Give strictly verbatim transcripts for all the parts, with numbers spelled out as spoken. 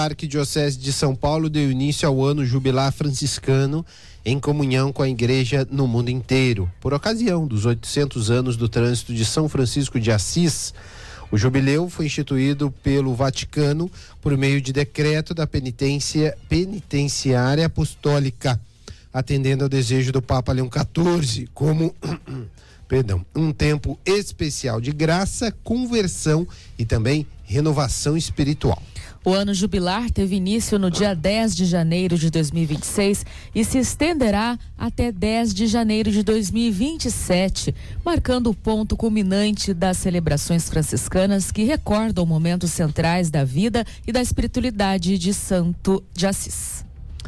A Arquidiocese de São Paulo deu início ao ano jubilar franciscano em comunhão com a igreja no mundo inteiro, por ocasião dos oitocentos anos do trânsito de São Francisco de Assis. O jubileu foi instituído pelo Vaticano por meio de decreto da penitência penitenciária apostólica, atendendo ao desejo do Papa Leão quatorze, como perdão, um tempo especial de graça, conversão e também renovação espiritual. O ano jubilar teve início no dia dez de janeiro de dois mil e vinte e seis e se estenderá até dez de janeiro de dois mil e vinte e sete, marcando o ponto culminante das celebrações franciscanas que recordam momentos centrais da vida e da espiritualidade de Santo de Assis.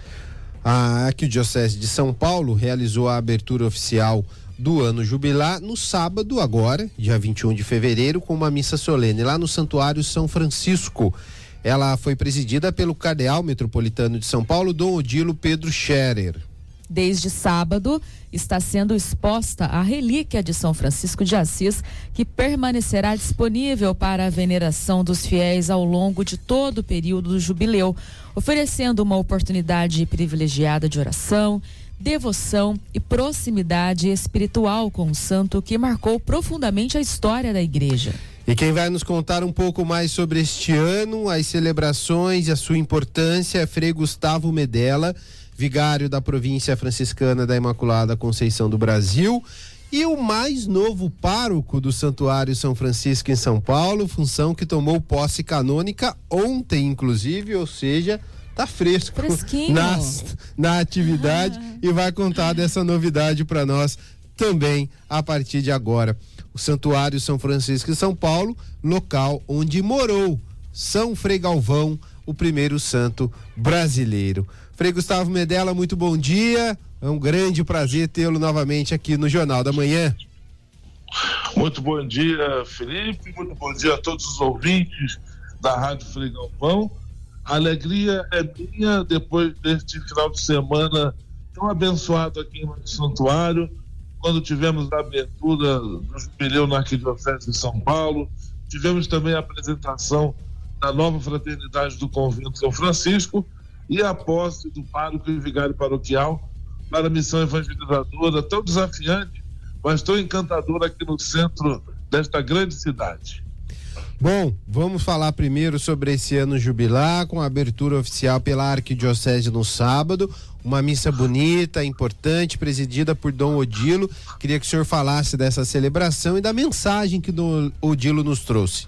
A Arquidiocese de São Paulo realizou a abertura oficial do ano jubilar no sábado agora, dia vinte e um de fevereiro, com uma missa solene lá no Santuário São Francisco. Ela foi presidida pelo cardeal metropolitano de São Paulo, Dom Odilo Pedro Scherer. Desde sábado, está sendo exposta a relíquia de São Francisco de Assis, que permanecerá disponível para a veneração dos fiéis ao longo de todo o período do jubileu, oferecendo uma oportunidade privilegiada de oração, devoção e proximidade espiritual com o santo que marcou profundamente a história da igreja. E quem vai nos contar um pouco mais sobre este ano, as celebrações e a sua importância é Frei Gustavo Medella, vigário da província franciscana da Imaculada Conceição do Brasil e o mais novo pároco do Santuário São Francisco em São Paulo, função que tomou posse canônica ontem, inclusive, ou seja, tá fresco na, na atividade ah. e vai contar dessa novidade para nós também a partir de agora. O Santuário São Francisco em São Paulo, local onde morou São Frei Galvão, o primeiro santo brasileiro. Frei Gustavo Medella, muito bom dia. É um grande prazer tê-lo novamente aqui no Jornal da Manhã. Muito bom dia, Felipe. Muito bom dia a todos os ouvintes da Rádio Frei Galvão. A alegria é minha depois deste final de semana tão abençoado aqui no santuário, quando tivemos a abertura do jubileu na Arquidiocese de São Paulo, tivemos também a apresentação da nova fraternidade do Convento São Francisco e a posse do pároco e vigário paroquial para a missão evangelizadora tão desafiante, mas tão encantadora aqui no centro desta grande cidade. Bom, vamos falar primeiro sobre esse ano jubilar, com a abertura oficial pela Arquidiocese no sábado, uma missa bonita, importante, presidida por Dom Odilo. Queria que o senhor falasse dessa celebração e da mensagem que Dom Odilo nos trouxe.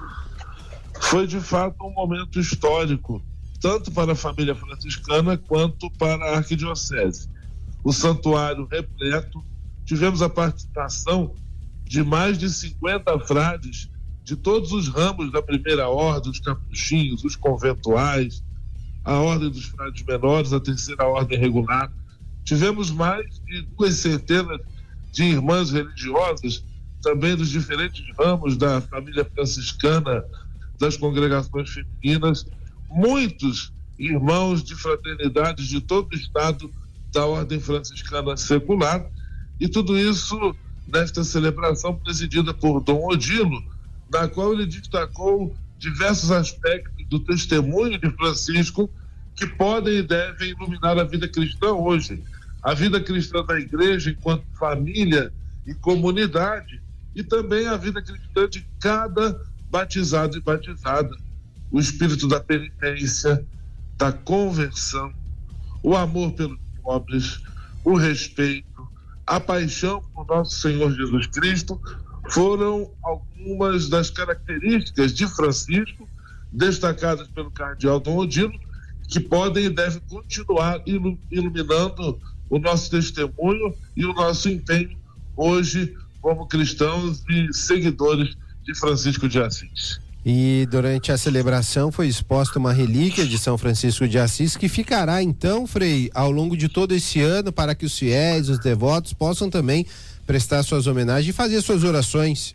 Foi de fato um momento histórico, tanto para a família franciscana quanto para a Arquidiocese. O santuário repleto, tivemos a participação de mais de cinquenta frades de todos os ramos da primeira ordem, os capuchinhos, os conventuais, a ordem dos frades menores, a terceira ordem regular. Tivemos mais de duas centenas de irmãs religiosas, também dos diferentes ramos da família franciscana, das congregações femininas, muitos irmãos de fraternidades de todo o estado da ordem franciscana secular, e tudo isso nesta celebração presidida por Dom Odilo, na qual ele destacou diversos aspectos do testemunho de Francisco que podem e devem iluminar a vida cristã hoje. A vida cristã da igreja enquanto família e comunidade, e também a vida cristã de cada batizado e batizada. O espírito da penitência, da conversão, o amor pelos pobres, o respeito, a paixão por nosso Senhor Jesus Cristo foram algumas das características de Francisco, destacadas pelo cardeal Dom Odilo, que podem e devem continuar iluminando o nosso testemunho e o nosso empenho hoje como cristãos e seguidores de Francisco de Assis. E durante a celebração foi exposta uma relíquia de São Francisco de Assis que ficará então, Frei, ao longo de todo esse ano para que os fiéis, os devotos possam também prestar suas homenagens e fazer suas orações.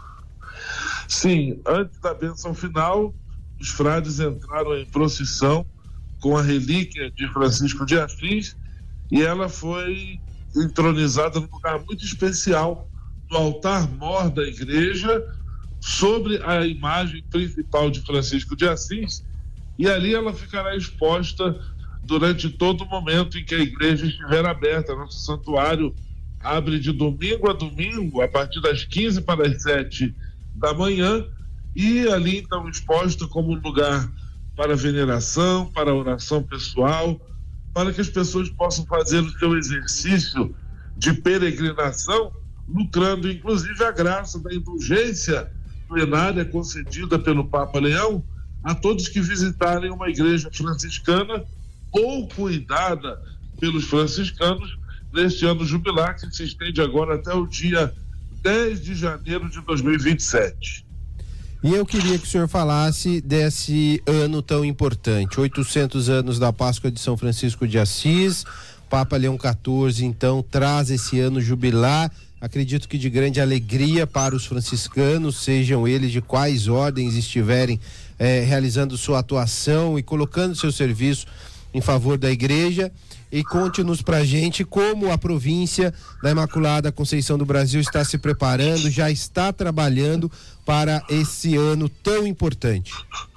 Sim, antes da bênção final, os frades entraram em procissão com a relíquia de Francisco de Assis e ela foi entronizada num lugar muito especial, no altar-mor da igreja, sobre a imagem principal de Francisco de Assis, e ali ela ficará exposta durante todo o momento em que a igreja estiver aberta. Nosso santuário abre de domingo a domingo, a partir das quinze para as sete da manhã, e ali então exposta como lugar para veneração, para oração pessoal, para que as pessoas possam fazer o seu exercício de peregrinação, lucrando inclusive a graça da indulgência plenária concedida pelo Papa Leão a todos que visitarem uma igreja franciscana ou cuidada pelos franciscanos neste ano jubilar, que se estende agora até o dia dez de janeiro de dois mil e vinte e sete. E eu queria que o senhor falasse desse ano tão importante, oitocentos anos da Páscoa de São Francisco de Assis. Papa Leão quatorze, então, traz esse ano jubilar, acredito que de grande alegria para os franciscanos, sejam eles de quais ordens estiverem eh, realizando sua atuação e colocando seu serviço em favor da igreja. E conte-nos pra gente como a província da Imaculada Conceição do Brasil está se preparando, já está trabalhando para esse ano tão importante.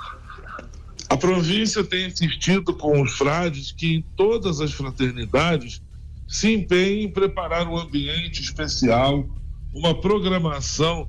A província tem insistido com os frades que em todas as fraternidades se empenhem em preparar um ambiente especial, uma programação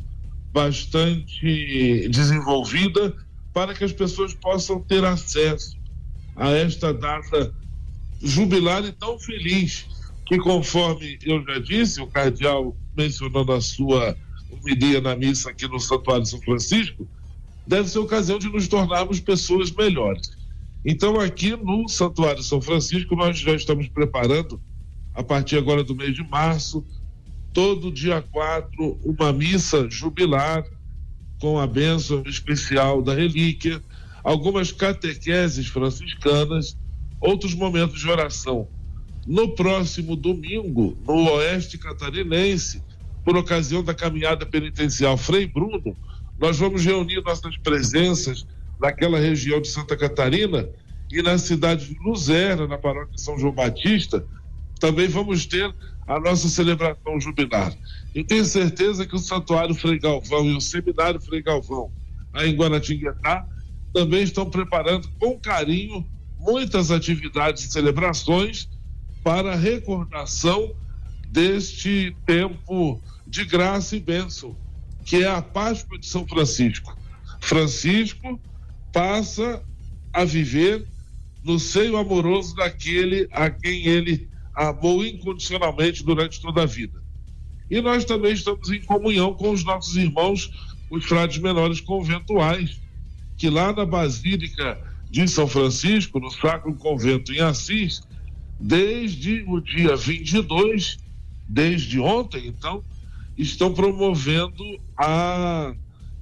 bastante desenvolvida para que as pessoas possam ter acesso a esta data jubilar e tão feliz, que conforme eu já disse, o cardeal mencionou na sua homilia na missa aqui no Santuário de São Francisco, deve ser ocasião de nos tornarmos pessoas melhores. Então aqui no Santuário de São Francisco nós já estamos preparando, a partir agora do mês de março, todo dia quatro, uma missa jubilar com a bênção especial da relíquia, algumas catequeses franciscanas, outros momentos de oração. No próximo domingo, no Oeste Catarinense, por ocasião da caminhada penitencial Frei Bruno, nós vamos reunir nossas presenças naquela região de Santa Catarina e na cidade de Luzerna, na paróquia São João Batista, também vamos ter a nossa celebração jubilar. E tenho certeza que o Santuário Frei Galvão e o Seminário Frei Galvão, aí em Guaratinguetá, também estão preparando com carinho muitas atividades e celebrações para a recordação deste tempo de graça e bênção, que é a Páscoa de São Francisco. Francisco passa a viver no seio amoroso daquele a quem ele amou incondicionalmente durante toda a vida. E nós também estamos em comunhão com os nossos irmãos, os frades menores conventuais, que lá na Basílica de São Francisco, no Sacro Convento em Assis, desde o dia vinte e dois, desde ontem, então, estão promovendo a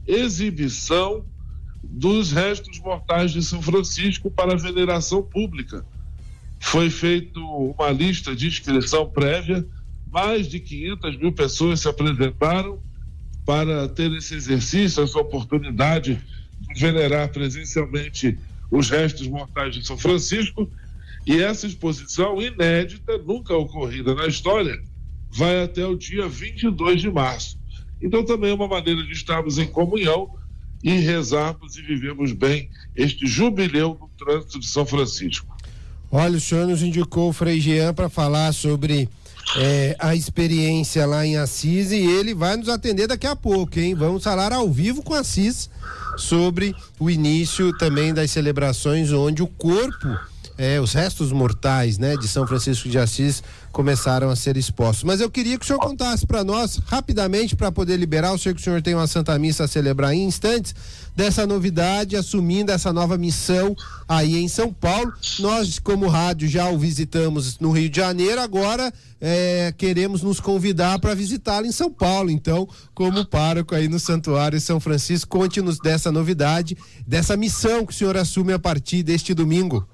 exibição dos restos mortais de São Francisco para veneração pública. Foi feita uma lista de inscrição prévia, mais de quinhentas mil pessoas se apresentaram para ter esse exercício, essa oportunidade de venerar presencialmente os restos mortais de São Francisco, e essa exposição inédita, nunca ocorrida na história, vai até o dia vinte e dois de março. Então também é uma maneira de estarmos em comunhão e rezarmos e vivemos bem este jubileu do trânsito de São Francisco. Olha, o senhor nos indicou o Frei Jean para falar sobre é, a experiência lá em Assis, e ele vai nos atender daqui a pouco, hein? Vamos falar ao vivo com Assis sobre o início também das celebrações, onde o corpo, é, os restos mortais, né, de São Francisco de Assis começaram a ser expostos. Mas eu queria que o senhor contasse para nós, rapidamente, para poder liberar, eu sei que o senhor tem uma Santa Missa a celebrar em instantes, dessa novidade, assumindo essa nova missão aí em São Paulo. Nós, como rádio, já o visitamos no Rio de Janeiro, agora é, queremos nos convidar para visitá-lo em São Paulo. Então, como pároco aí no Santuário São Francisco, conte-nos dessa novidade, dessa missão que o senhor assume a partir deste domingo.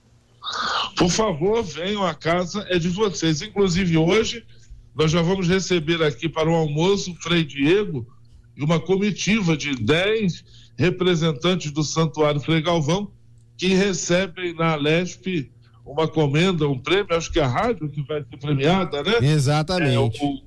Por favor, venham, a casa é de vocês. Inclusive hoje nós já vamos receber aqui para o almoço o Frei Diego e uma comitiva de dez representantes do Santuário Frei Galvão, que recebem na Alesp uma comenda, um prêmio, acho que é a rádio que vai ser premiada, né? Exatamente. É, o,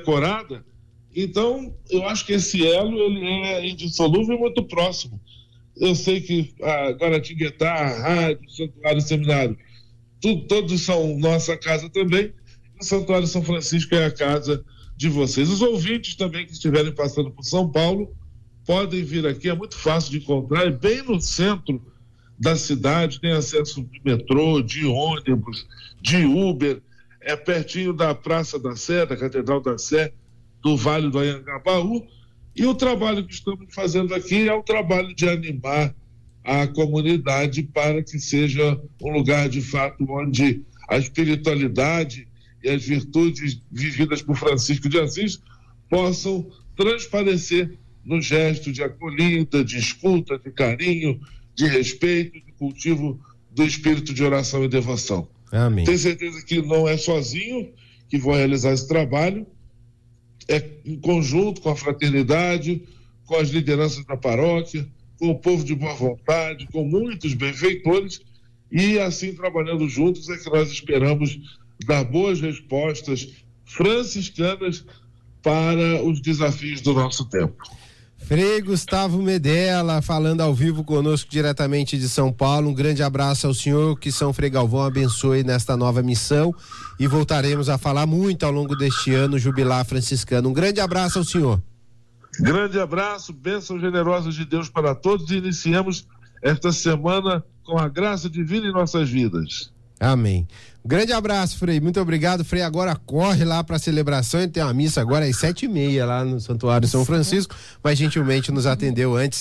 condecorada. Então, eu acho que esse elo ele é indissolúvel e muito próximo. Eu sei que a Guaratinguetá, a rádio, o Santuário Seminário, tudo, todos são nossa casa também. O Santuário São Francisco é a casa de vocês. Os ouvintes também que estiverem passando por São Paulo podem vir aqui, é muito fácil de encontrar, é bem no centro da cidade, tem acesso de metrô, de ônibus, de Uber, é pertinho da Praça da Sé, da Catedral da Sé, do Vale do Anhangabaú, e o trabalho que estamos fazendo aqui é o trabalho de animar a comunidade para que seja um lugar de fato onde a espiritualidade e as virtudes vividas por Francisco de Assis possam transparecer no gesto de acolhida, de escuta, de carinho, de respeito, de cultivo do espírito de oração e devoção. Amém. Tenho certeza que não é sozinho que vou realizar esse trabalho, é em conjunto com a fraternidade, com as lideranças da paróquia, com o povo de boa vontade, com muitos benfeitores, e assim trabalhando juntos é que nós esperamos dar boas respostas franciscanas para os desafios do nosso tempo. Frei Gustavo Medella falando ao vivo conosco diretamente de São Paulo. Um grande abraço ao senhor, que São Frei Galvão abençoe nesta nova missão, e voltaremos a falar muito ao longo deste ano jubilar franciscano. Um grande abraço ao senhor. Grande abraço, bênçãos generosas de Deus para todos, e iniciemos esta semana com a graça divina em nossas vidas. Amém. Um grande abraço, Frei. Muito obrigado. Frei agora corre lá para a celebração. Tem uma missa agora às sete e meia lá no Santuário São Francisco, mas gentilmente nos atendeu antes.